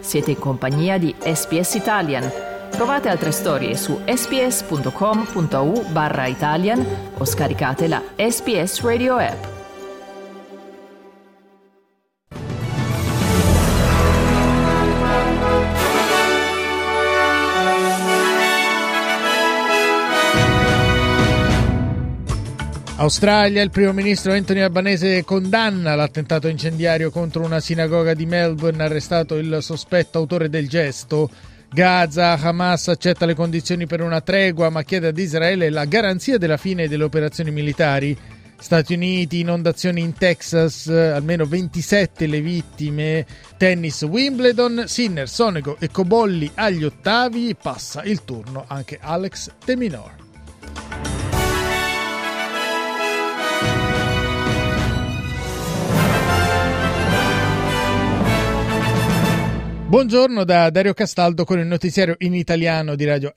Siete in compagnia di SBS Italian. Trovate altre storie su sbs.com.au/Italian o scaricate la SBS Radio app. Australia, il primo ministro Anthony Albanese condanna l'attentato incendiario contro una sinagoga di Melbourne, arrestato il sospetto autore del gesto. Gaza, Hamas accetta le condizioni per una tregua ma chiede ad Israele la garanzia della fine delle operazioni militari. Stati Uniti, inondazioni in Texas, almeno 27 le vittime. Tennis, Wimbledon, Sinner, Sonego e Cobolli agli ottavi. Passa il turno anche Alex de Minaur. Buongiorno da Dario Castaldo con il notiziario in italiano di Radio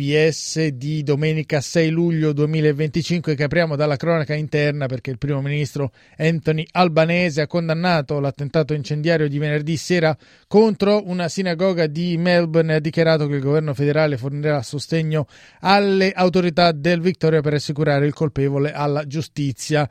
SBS di domenica 6 luglio 2025, che apriamo dalla cronaca interna perché il primo ministro Anthony Albanese ha condannato l'attentato incendiario di venerdì sera contro una sinagoga di Melbourne e ha dichiarato che il governo federale fornirà sostegno alle autorità del Victoria per assicurare il colpevole alla giustizia.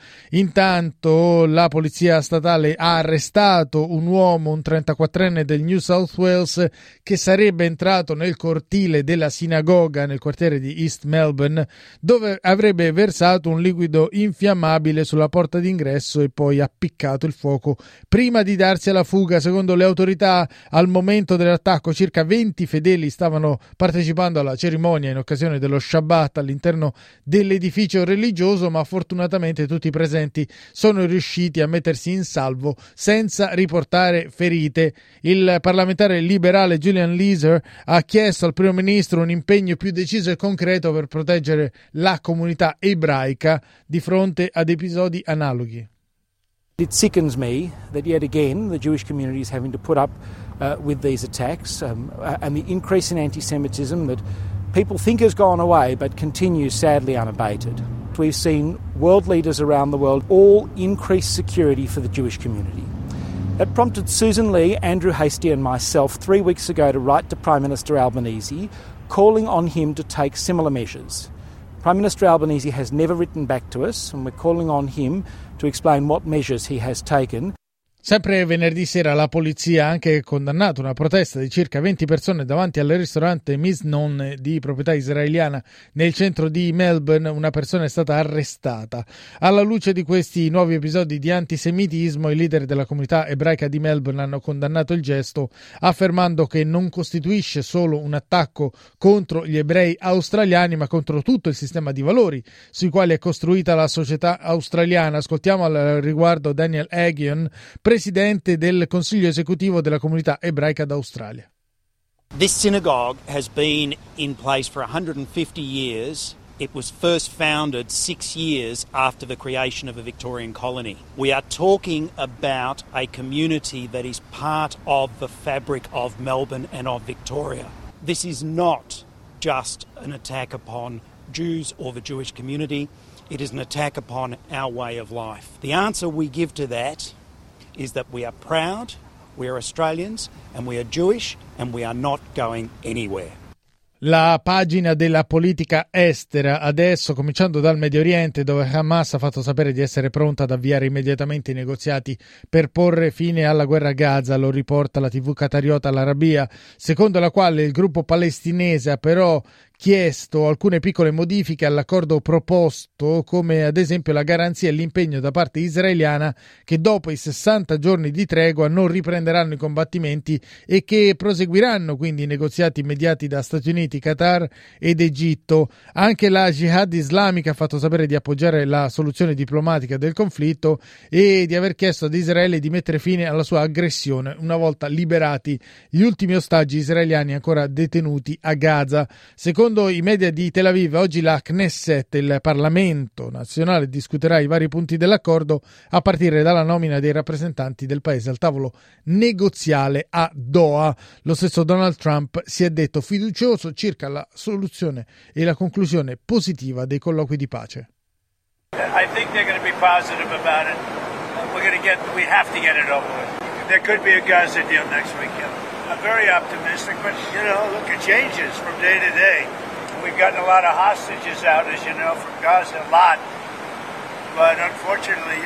Intanto la polizia statale ha arrestato un uomo, un 34enne del New South Wales, che sarebbe entrato nel cortile della sinagoga nel quartiere di East Melbourne, dove avrebbe versato un liquido infiammabile sulla porta d'ingresso e poi appiccato il fuoco prima di darsi alla fuga. Secondo le autorità, al momento dell'attacco circa 20 fedeli stavano partecipando alla cerimonia in occasione dello Shabbat all'interno dell'edificio religioso, ma fortunatamente tutti i presenti sono riusciti a mettersi in salvo senza riportare ferite. Il parlamentare liberale Julian Leeser ha chiesto al primo ministro un impegno più deciso e concreto per proteggere la comunità ebraica di fronte ad episodi analoghi. It sickens me that yet again the Jewish community is having to put up with these attacks and the increase in anti-Semitism that people think has gone away but continues sadly unabated. We've seen world leaders around the world all increase security for the Jewish community. That prompted Susan Lee, Andrew Hastie and myself 3 weeks ago to write to Prime Minister Albanese, calling on him to take similar measures. Prime Minister Albanese has never written back to us, and we're calling on him to explain what measures he has taken. Sempre venerdì sera la polizia ha anche condannato una protesta di circa 20 persone davanti al ristorante Miznon di proprietà israeliana nel centro di Melbourne. Una persona è stata arrestata. Alla luce di questi nuovi episodi di antisemitismo, i leader della comunità ebraica di Melbourne hanno condannato il gesto, affermando che non costituisce solo un attacco contro gli ebrei australiani, ma contro tutto il sistema di valori sui quali è costruita la società australiana. Ascoltiamo al riguardo Daniel Aghion, presidente del Consiglio esecutivo della comunità ebraica d'Australia. This synagogue has been in place for 150 years. It was first founded 6 years after the creation of a Victorian colony. We are talking about a community that is part of the fabric of Melbourne and of Victoria. This is not just an attack upon Jews or the Jewish community. It is an attack upon our way of life. The answer we give to that is that we are proud, we are Australians, and we are Jewish, and we are not going anywhere. La pagina della politica estera adesso, cominciando dal Medio Oriente, dove Hamas ha fatto sapere di essere pronta ad avviare immediatamente i negoziati per porre fine alla guerra a Gaza. Lo riporta la TV qatariota Al Arabiya, secondo la quale il gruppo palestinese ha però chiesto alcune piccole modifiche all'accordo proposto, come ad esempio la garanzia e l'impegno da parte israeliana che dopo i 60 giorni di tregua non riprenderanno i combattimenti e che proseguiranno quindi i negoziati mediati da Stati Uniti, Qatar ed Egitto. Anche la Jihad islamica ha fatto sapere di appoggiare la soluzione diplomatica del conflitto e di aver chiesto ad Israele di mettere fine alla sua aggressione una volta liberati gli ultimi ostaggi israeliani ancora detenuti a Gaza. Secondo i media di Tel Aviv, oggi la Knesset, il Parlamento nazionale, discuterà i vari punti dell'accordo a partire dalla nomina dei rappresentanti del paese al tavolo negoziale a Doha. Lo stesso Donald Trump si è detto fiducioso circa la soluzione e la conclusione positiva dei colloqui di pace. I think they're going to be positive about it. We have to get it over with. There could be a Gaza deal next week. Yeah. I'm very optimistic, but, look, it changes from day to day. We've gotten a lot of hostages out, as you know, from Gaza, a lot. But unfortunately,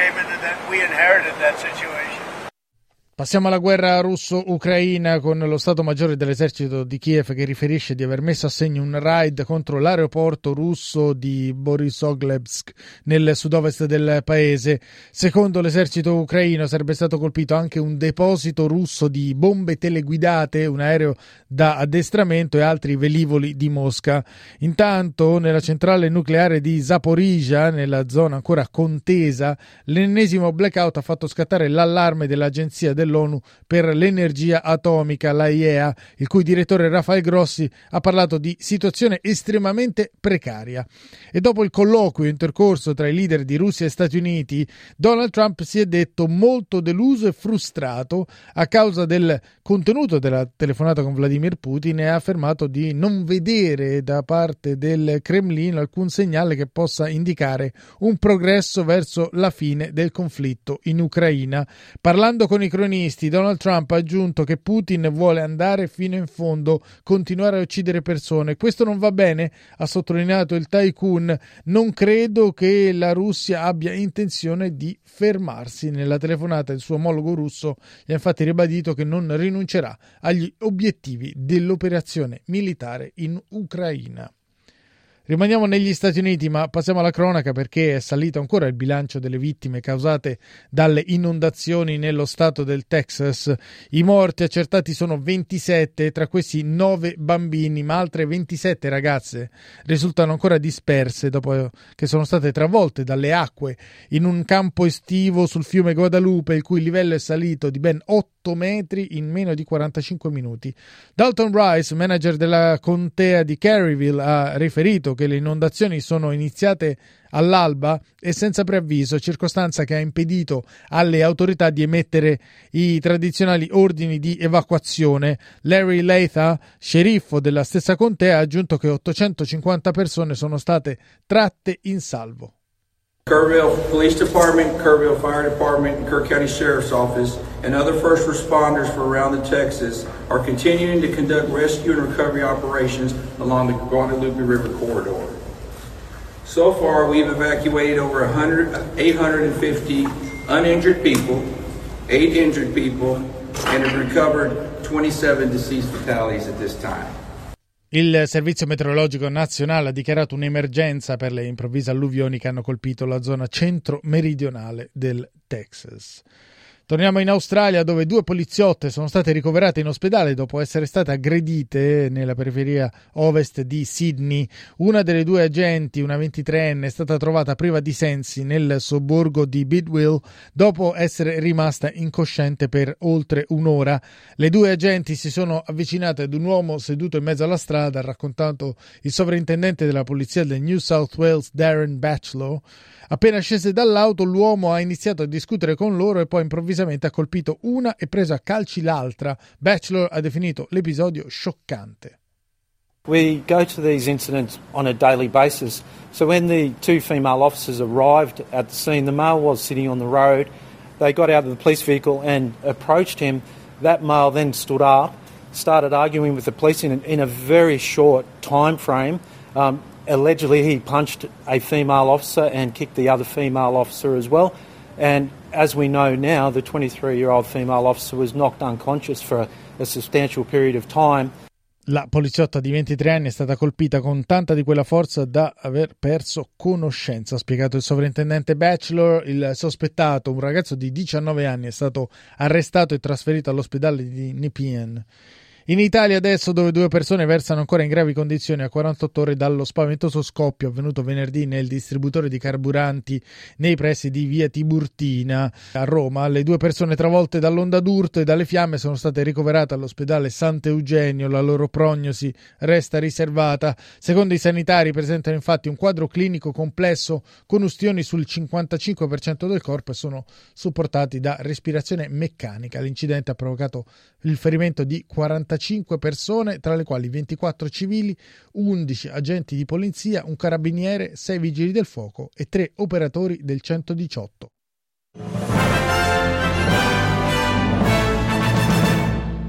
we inherited that situation. Passiamo alla guerra russo-ucraina con lo Stato Maggiore dell'esercito di Kiev che riferisce di aver messo a segno un raid contro l'aeroporto russo di Borisovlebsk nel sud-ovest del paese. Secondo l'esercito ucraino sarebbe stato colpito anche un deposito russo di bombe teleguidate, un aereo da addestramento e altri velivoli di Mosca. Intanto nella centrale nucleare di Zaporizhzhia, nella zona ancora contesa, l'ennesimo blackout ha fatto scattare l'allarme dell'agenzia dell'ONU per l'energia atomica, l'AIEA, il cui direttore Rafael Grossi ha parlato di situazione estremamente precaria. E dopo il colloquio intercorso tra i leader di Russia e Stati Uniti, Donald Trump si è detto molto deluso e frustrato a causa del contenuto della telefonata con Vladimir Putin e ha affermato di non vedere da parte del Cremlino alcun segnale che possa indicare un progresso verso la fine del conflitto in Ucraina. Parlando con i cronisti, Donald Trump ha aggiunto che Putin vuole andare fino in fondo, continuare a uccidere persone. Questo non va bene, ha sottolineato il tycoon. Non credo che la Russia abbia intenzione di fermarsi. Nella telefonata il suo omologo russo gli ha infatti ribadito che non rinuncerà agli obiettivi dell'operazione militare in Ucraina. Rimaniamo negli Stati Uniti, ma passiamo alla cronaca perché è salito ancora il bilancio delle vittime causate dalle inondazioni nello stato del Texas. I morti accertati sono 27, tra questi 9 bambini, ma altre 27 ragazze risultano ancora disperse dopo che sono state travolte dalle acque in un campo estivo sul fiume Guadalupe, il cui livello è salito di ben 8 metri in meno di 45 minuti. Dalton Rice, manager della contea di Caryville, ha riferito che le inondazioni sono iniziate all'alba e senza preavviso, circostanza che ha impedito alle autorità di emettere i tradizionali ordini di evacuazione. Larry Leitha, sceriffo della stessa contea, ha aggiunto che 850 persone sono state tratte in salvo. Kerrville Police Department, Kerrville Fire Department, and Kirk County Sheriff's Office and other first responders from around the Texas are continuing to conduct rescue and recovery operations along the Guadalupe River corridor. So far, we've evacuated over 850 uninjured people, 8 injured people, and have recovered 27 deceased fatalities at this time. Il Servizio Meteorologico Nazionale ha dichiarato un'emergenza per le improvvise alluvioni che hanno colpito la zona centro-meridionale del Texas. Torniamo in Australia, dove 2 poliziotte sono state ricoverate in ospedale dopo essere state aggredite nella periferia ovest di Sydney. Una delle 2 agenti, una 23enne, è stata trovata priva di sensi nel sobborgo di Bidwell dopo essere rimasta incosciente per oltre un'ora. Le 2 agenti si sono avvicinate ad un uomo seduto in mezzo alla strada, ha raccontato il sovrintendente della polizia del New South Wales, Darren Batchelor. Appena scese dall'auto, l'uomo ha iniziato a discutere con loro e poi improvvisamente ha colpito una e preso a calci l'altra. Batchelor ha definito l'episodio scioccante. We go to these incidents on a daily basis. So when the 2 female officers arrived at the scene, the male was sitting on the road. They got out of the police vehicle and approached him. That male then stood up, started arguing with the police in a very short time frame. Allegedly, he punched a female officer and kicked the other female officer as well. And as we know now, the 23-year-old female officer was knocked unconscious for a substantial period of time. La poliziotta di 23 anni è stata colpita con tanta di quella forza da aver perso conoscenza, ha spiegato il sovrintendente Batchelor. Il sospettato, un ragazzo di 19 anni, è stato arrestato e trasferito all'ospedale di Nepean. In Italia adesso, dove 2 persone versano ancora in gravi condizioni a 48 ore dallo spaventoso scoppio avvenuto venerdì nel distributore di carburanti nei pressi di via Tiburtina a Roma. Le 2 persone travolte dall'onda d'urto e dalle fiamme sono state ricoverate all'ospedale Sant'Eugenio. La loro prognosi resta riservata. Secondo i sanitari presentano infatti un quadro clinico complesso con ustioni sul 55% del corpo e sono supportati da respirazione meccanica. L'incidente ha provocato il ferimento di 45 persone, tra le quali 24 civili, 11 agenti di polizia, un carabiniere, 6 vigili del fuoco e 3 operatori del 118.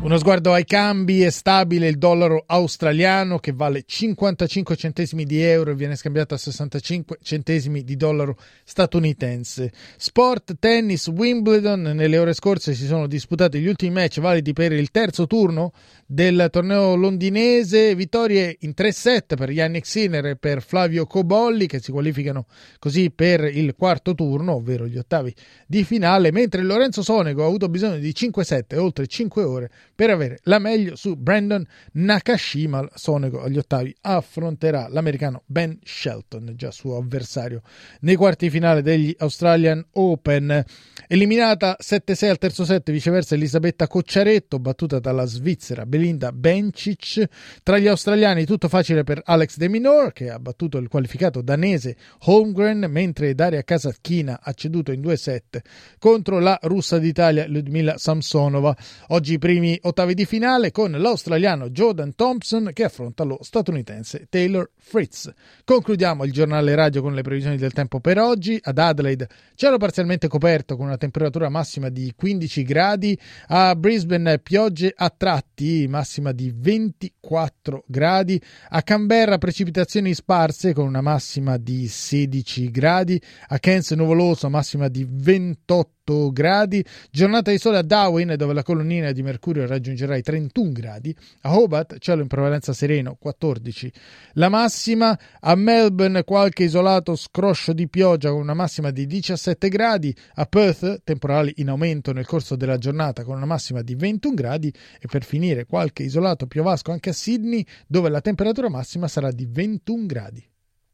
Uno sguardo ai cambi: è stabile il dollaro australiano che vale 55 centesimi di euro e viene scambiato a 65 centesimi di dollaro statunitense. Sport, tennis, Wimbledon. Nelle ore scorse si sono disputati gli ultimi match validi per il terzo turno del torneo londinese. Vittorie in 3 set per Jannik Sinner e per Flavio Cobolli, che si qualificano così per il quarto turno, ovvero gli ottavi di finale, mentre Lorenzo Sonego ha avuto bisogno di 5 set e oltre 5 ore per avere la meglio su Brandon Nakashima. Sonego agli ottavi affronterà l'americano Ben Shelton, già suo avversario nei quarti finale degli Australian Open. Eliminata 7-6 al terzo set viceversa Elisabetta Cocciaretto, battuta dalla svizzera Belinda Bencic. Tra gli australiani tutto facile per Alex de Minaur, che ha battuto il qualificato danese Holmgren, mentre Daria Kasatkina ha ceduto in 2 set contro la russa d'Italia Ludmila Samsonova. Oggi i primi ottavi di finale con l'australiano Jordan Thompson che affronta lo statunitense Taylor Fritz. Concludiamo il giornale radio con le previsioni del tempo per oggi. Ad Adelaide cielo parzialmente coperto con una temperatura massima di 15 gradi, a Brisbane piogge a tratti, massima di 24 gradi, a Canberra precipitazioni sparse con una massima di 16 gradi, a Cairns nuvoloso, massima di 28 gradi, giornata di sole a Darwin dove la colonnina di mercurio raggiungerà i 31 gradi, a Hobart cielo in prevalenza sereno 14 la massima, a Melbourne qualche isolato scroscio di pioggia con una massima di 17 gradi, a Perth temporali in aumento nel corso della giornata con una massima di 21 gradi e per finire qualche isolato piovasco anche a Sydney dove la temperatura massima sarà di 21 gradi.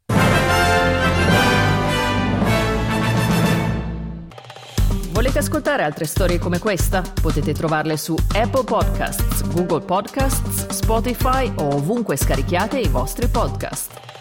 Volete ascoltare altre storie come questa? Potete trovarle su Apple Podcasts, Google Podcasts, Spotify o ovunque scarichiate i vostri podcast.